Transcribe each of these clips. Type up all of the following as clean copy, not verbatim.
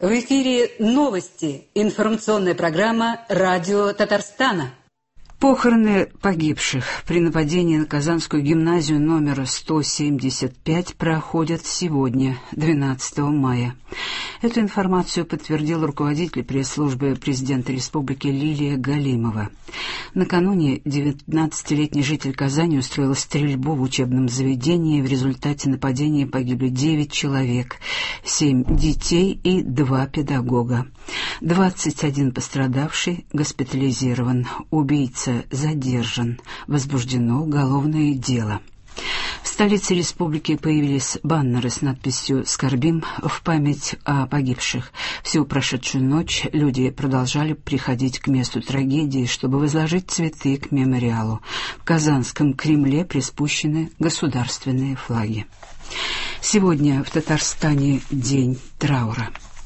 В эфире новости. Информационная программа «Радио Татарстана». Похороны погибших при нападении на Казанскую гимназию номер 175 проходят сегодня, 12 мая. Эту информацию подтвердил руководитель пресс-службы президента республики Лилия Галимова. Накануне 19-летний житель Казани устроил стрельбу в учебном заведении. В результате нападения погибли 9 человек, 7 детей и 2 педагога. 21 пострадавший госпитализирован. Убийца задержан. Возбуждено уголовное дело. В столице республики появились баннеры с надписью «Скорбим» в память о погибших. Всю прошедшую ночь люди продолжали приходить к месту трагедии, чтобы возложить цветы к мемориалу. В Казанском Кремле приспущены государственные флаги. Сегодня в Татарстане день траура.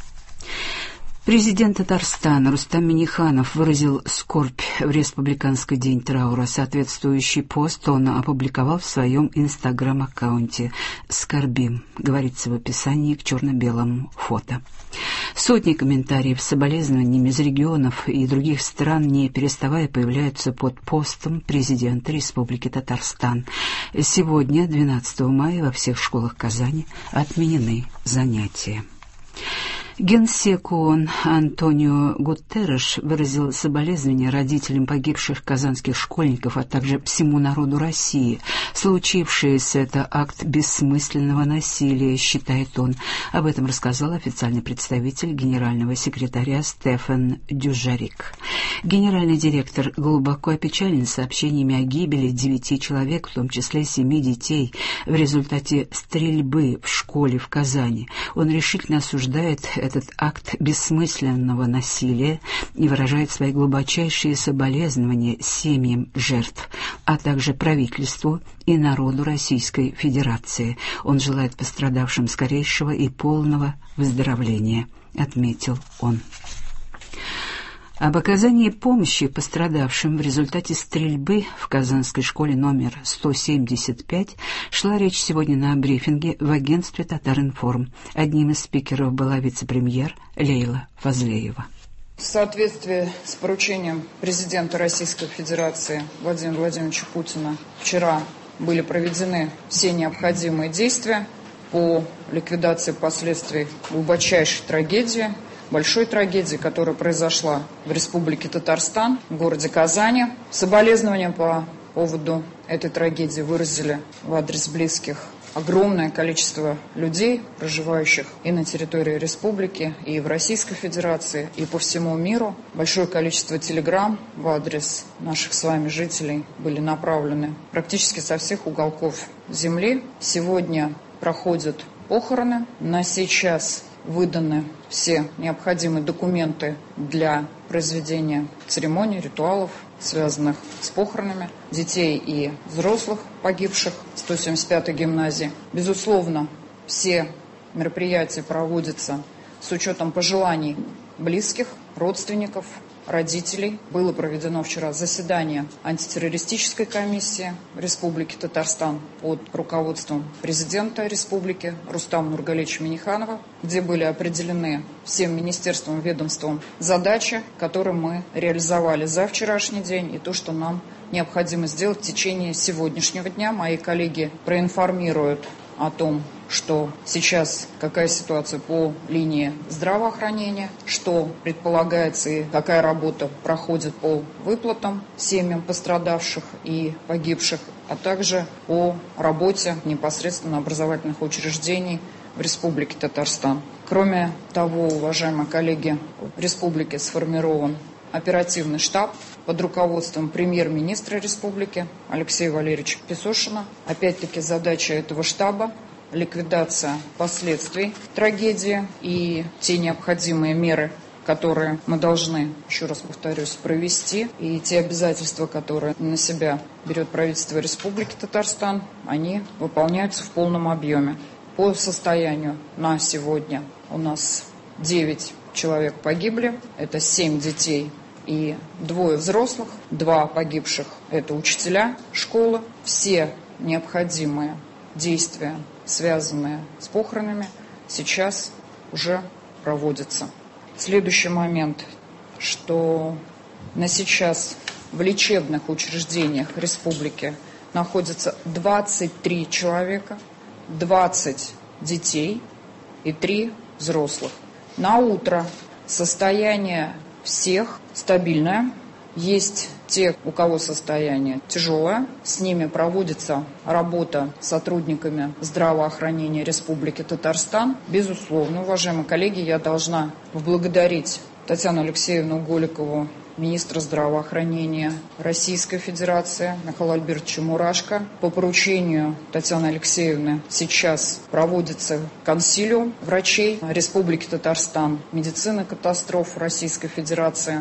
Президент Татарстана Рустам Минниханов выразил скорбь в Республиканский день траура. Соответствующий пост он опубликовал в своем инстаграм-аккаунте «Скорбим», говорится в описании к черно-белому фото. Сотни комментариев с соболезнованиями из регионов и других стран, не переставая, появляются под постом президента Республики Татарстан. Сегодня, 12 мая, во всех школах Казани отменены занятия. Генсек ООН Антонио Гутерреш выразил соболезнования родителям погибших казанских школьников, а также всему народу России. Случившееся — это акт бессмысленного насилия, считает он. Об этом рассказал официальный представитель генерального секретаря Стефан Дюжарик. Генеральный директор глубоко опечален сообщениями о гибели 9 человек, в том числе 7 детей, в результате стрельбы в школе в Казани. Он решительно осуждает этот акт бессмысленного насилия и выражает свои глубочайшие соболезнования семьям жертв, а также правительству и народу Российской Федерации. Он желает пострадавшим скорейшего и полного выздоровления, отметил он. Об оказании помощи пострадавшим в результате стрельбы в Казанской школе номер 175 шла речь сегодня на брифинге в агентстве «Татаринформ». Одним из спикеров была вице-премьер Лейла Фазлеева. В соответствии с поручением президента Российской Федерации Владимира Владимировича Путина вчера были проведены все необходимые действия по ликвидации последствий глубочайшей трагедии, большой трагедии, которая произошла в Республике Татарстан, в городе Казани. Соболезнования по поводу этой трагедии выразили в адрес близких огромное количество людей, проживающих и на территории республики, и в Российской Федерации, и по всему миру. Большое количество телеграмм в адрес наших с вами жителей были направлены практически со всех уголков земли. Сегодня проходят похороны. На сей час выданы все необходимые документы для произведения церемоний, ритуалов, связанных с похоронами детей и взрослых погибших 175-й гимназии. Безусловно, все мероприятия проводятся с учетом пожеланий близких, родственников, родителей. Было проведено вчера заседание антитеррористической комиссии Республики Татарстан под руководством президента республики Рустама Нургалиевича Минниханова, где были определены всем министерствам, ведомствам задачи, которые мы реализовали за вчерашний день, и то, что нам необходимо сделать в течение сегодняшнего дня. Мои коллеги проинформируют о том, что сейчас какая ситуация по линии здравоохранения, что предполагается и какая работа проходит по выплатам семьям пострадавших и погибших, а также о работе непосредственно образовательных учреждений в Республике Татарстан. Кроме того, уважаемые коллеги, в республике сформирован оперативный штаб под руководством премьер-министра республики Алексея Валерьевича Песошина. Опять-таки задача этого штаба – ликвидация последствий трагедии и те необходимые меры, которые мы должны, еще раз повторюсь, провести, и те обязательства, которые на себя берет правительство Республики Татарстан, они выполняются в полном объеме. По состоянию на сегодня у нас 9 человек погибли, это 7 детей и 2 взрослых, 2 погибших – это учителя школы. Все необходимые действия, связанные с похоронами, сейчас уже проводится. Следующий момент, что на сейчас в лечебных учреждениях республики находится 23 человека, 20 детей и 3 взрослых. На утро состояние всех стабильное. Есть те, у кого состояние тяжелое. С ними проводится работа с сотрудниками здравоохранения Республики Татарстан. Безусловно, уважаемые коллеги, я должна поблагодарить Татьяну Алексеевну Голикову, министра здравоохранения Российской Федерации, Михаила Альбертовича Мурашко. По поручению Татьяны Алексеевны сейчас проводится консилиум врачей Республики Татарстан, медицины катастроф Российской Федерации.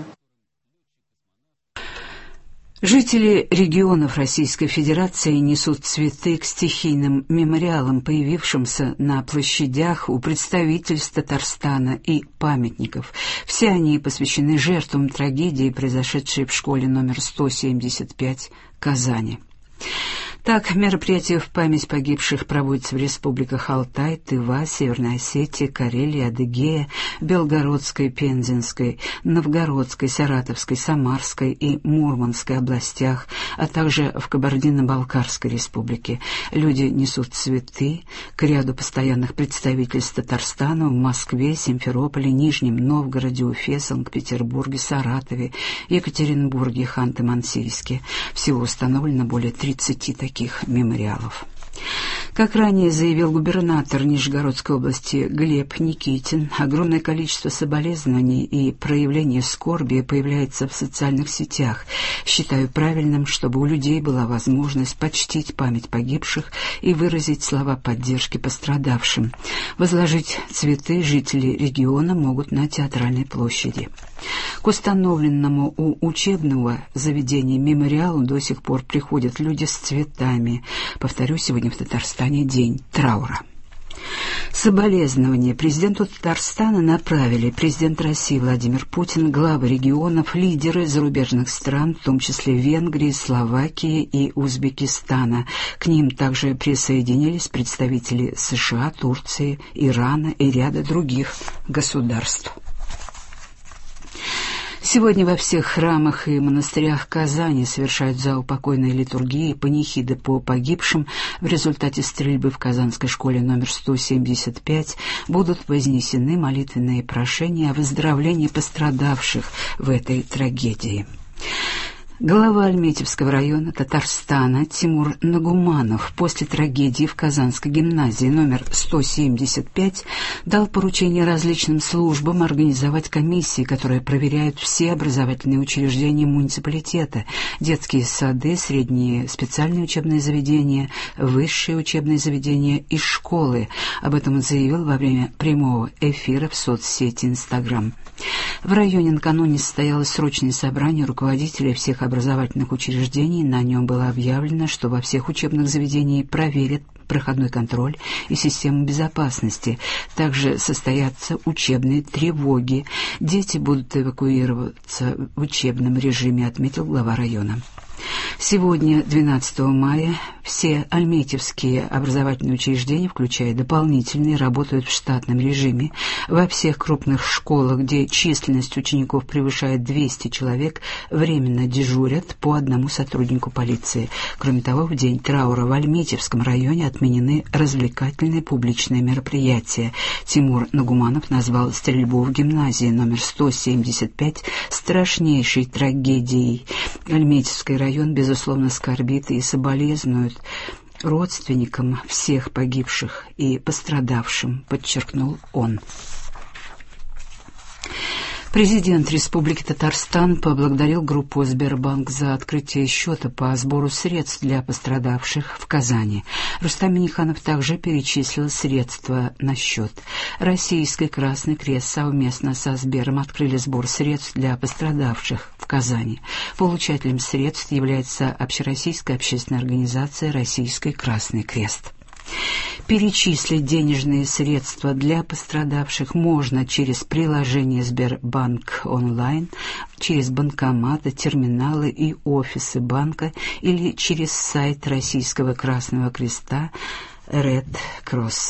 Жители регионов Российской Федерации несут цветы к стихийным мемориалам, появившимся на площадях у представительств Татарстана и памятников. Все они посвящены жертвам трагедии, произошедшей в школе номер 175 Казани. Так, мероприятия в память погибших проводятся в республиках Алтай, Тыва, Северная Осетия, Карелия, Адыгея, Белгородской, Пензенской, Новгородской, Саратовской, Самарской и Мурманской областях, а также в Кабардино-Балкарской республике. Люди несут цветы к ряду постоянных представительств Татарстана в Москве, Симферополе, Нижнем Новгороде, Уфе, Санкт-Петербурге, Саратове, Екатеринбурге, Ханты-Мансийске. Всего установлено более 30 таких мемориалов. Как ранее заявил губернатор Нижегородской области Глеб Никитин, огромное количество соболезнований и проявлений скорби появляется в социальных сетях. Считаю правильным, чтобы у людей была возможность почтить память погибших и выразить слова поддержки пострадавшим. Возложить цветы жители региона могут на Театральной площади. К установленному у учебного заведения мемориалу до сих пор приходят люди с цветами. Повторю, сегодня в Татарстане день траура. Соболезнования президенту Татарстана направили президент России Владимир Путин, главы регионов, лидеры зарубежных стран, в том числе Венгрии, Словакии и Узбекистана. К ним также присоединились представители США, Турции, Ирана и ряда других государств. Сегодня во всех храмах и монастырях Казани совершают заупокойные литургии и панихиды по погибшим в результате стрельбы в Казанской школе номер 175. Будут вознесены молитвенные прошения о выздоровлении пострадавших в этой трагедии. Глава Альметьевского района Татарстана Тимур Нагуманов после трагедии в Казанской гимназии номер 175 дал поручение различным службам организовать комиссии, которые проверяют все образовательные учреждения муниципалитета, детские сады, средние специальные учебные заведения, высшие учебные заведения и школы. Об этом он заявил во время прямого эфира в соцсети Instagram. В районе накануне состоялось срочное собрание руководителей всех образовательных учреждений. На нем было объявлено, что во всех учебных заведениях проверят проходной контроль и систему безопасности. Также состоятся учебные тревоги. Дети будут эвакуироваться в учебном режиме, отметил глава района. Сегодня, 12 мая, все альметьевские образовательные учреждения, включая дополнительные, работают в штатном режиме. Во всех крупных школах, где численность учеников превышает 200 человек, временно дежурят по одному сотруднику полиции. Кроме того, в день траура в Альметьевском районе отменены развлекательные публичные мероприятия. Тимур Нагуманов назвал стрельбу в гимназии номер 175 страшнейшей трагедией. Альметьевский район, безусловно, скорбит и соболезнует родственникам всех погибших и пострадавшим, подчеркнул он. Президент Республики Татарстан поблагодарил группу «Сбербанк» за открытие счета по сбору средств для пострадавших в Казани. Рустам Минниханов также перечислил средства на счет. Российский Красный Крест совместно со Сбером открыли сбор средств для пострадавших в Казани. Получателем средств является общероссийская общественная организация «Российский Красный Крест». Перечислить денежные средства для пострадавших можно через приложение «Сбербанк онлайн», через банкоматы, терминалы и офисы банка или через сайт Российского Красного Креста Red Cross.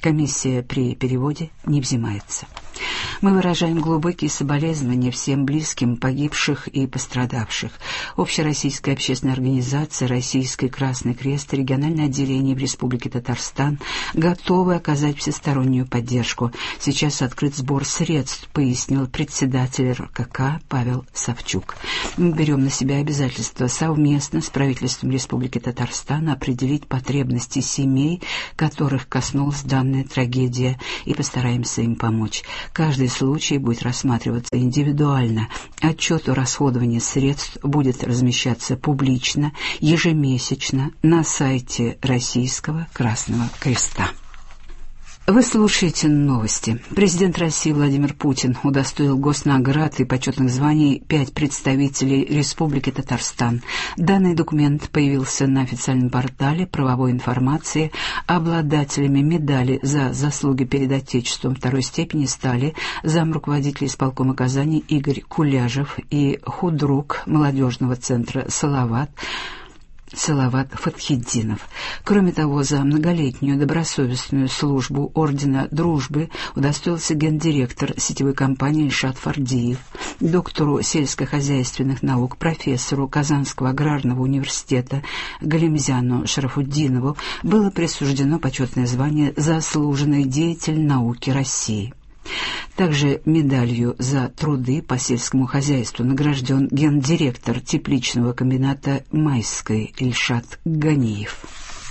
Комиссия при переводе не взимается. Мы выражаем глубокие соболезнования всем близким погибших и пострадавших. Общероссийская общественная организация «Российский Красный Крест», региональное отделение в Республике Татарстан готовы оказать всестороннюю поддержку. Сейчас открыт сбор средств, пояснил председатель РКК Павел Савчук. Мы берем на себя обязательство совместно с правительством Республики Татарстан определить потребности семей, которых коснулась данная трагедия, и постараемся им помочь. Каждый случай будет рассматриваться индивидуально. Отчет о расходовании средств будет размещаться публично, ежемесячно на сайте Российского Красного Креста. Вы слушаете новости. Президент России Владимир Путин удостоил госнаград и почетных званий 5 представителей Республики Татарстан. Данный документ появился на официальном портале правовой информации. Обладателями медали за заслуги перед Отечеством второй степени стали замруководитель исполкома Казани Игорь Куляжев и худрук молодежного центра «Салават» Фатхетдинов. Кроме того, за многолетнюю добросовестную службу Ордена Дружбы удостоился гендиректор сетевой компании Ильшат Фардиев. Доктору сельскохозяйственных наук, профессору Казанского аграрного университета Галимзяну Шарафуддинову было присуждено почетное звание «Заслуженный деятель науки России». Также медалью за труды по сельскому хозяйству награжден гендиректор тепличного комбината «Майской» Ильшат Ганиев.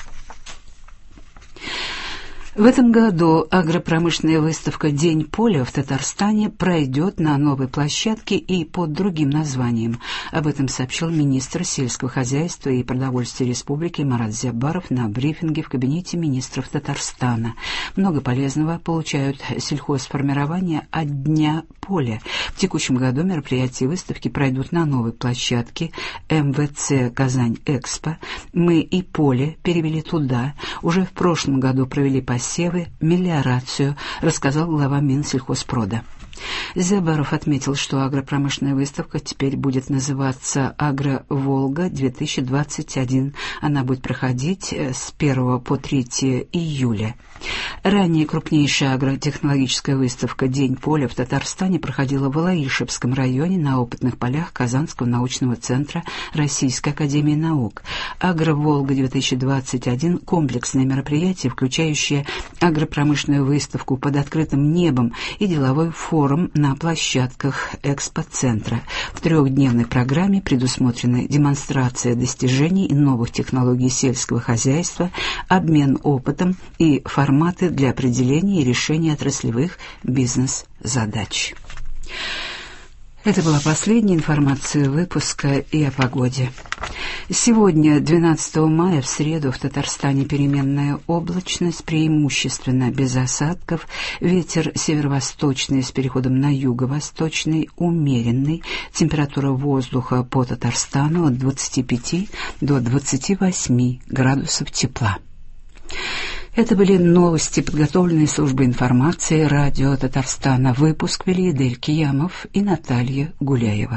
В этом году агропромышленная выставка «День поля» в Татарстане пройдет на новой площадке и под другим названием. Об этом сообщил министр сельского хозяйства и продовольствия республики Марат Зябаров на брифинге в кабинете министров Татарстана. Много полезного получают сельхозформирования от Дня поля. В текущем году мероприятия выставки пройдут на новой площадке МВЦ «Казань-Экспо». Мы и поле перевели туда. Уже в прошлом году провели посевы, мелиорацию, рассказал глава Минсельхозпрода. Зябаров отметил, что агропромышленная выставка теперь будет называться «Агро-Волга-2021». Она будет проходить с 1 по 3 июля. Ранее крупнейшая агротехнологическая выставка «День поля» в Татарстане проходила в Алаишевском районе на опытных полях Казанского научного центра Российской академии наук. «Агро-Волга-2021» — комплексное мероприятие, включающее агропромышленную выставку под открытым небом и деловой форум на площадках экспоцентра. В 3-дневной программе предусмотрены демонстрация достижений и новых технологий сельского хозяйства, обмен опытом и форматы для определения и решения отраслевых бизнес-задач. Это была последняя информация выпуска и о погоде. Сегодня, 12 мая, в среду, в Татарстане переменная облачность, преимущественно без осадков, ветер северо-восточный с переходом на юго-восточный, умеренный, температура воздуха по Татарстану от 25 до 28 градусов тепла. Это были новости, подготовленные службой информации радио Татарстана. Выпуск вели Эдель Киямов и Наталья Гуляева.